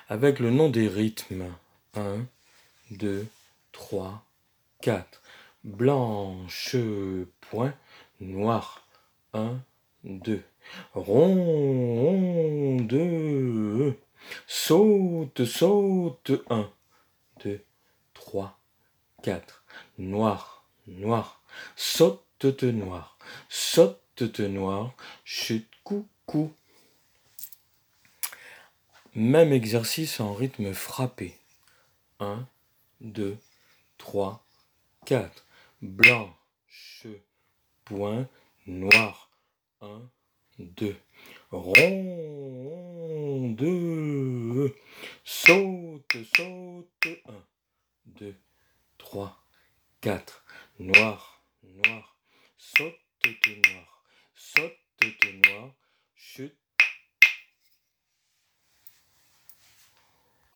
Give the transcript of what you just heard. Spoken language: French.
avec le nom des rythmes. 1, 2, 3, 4. Blanche, point, noir. 1, 2. Ronde, saute, saute. 1, 2, 3, 4. Noir, noir. Saute noir, saute noir. Chute, coucou. Même exercice en rythme frappé. 1, 2, 3, 4. Blanche, point, noir. 1, 2. Ronde, saute, saute. 1, 2, 3, 4.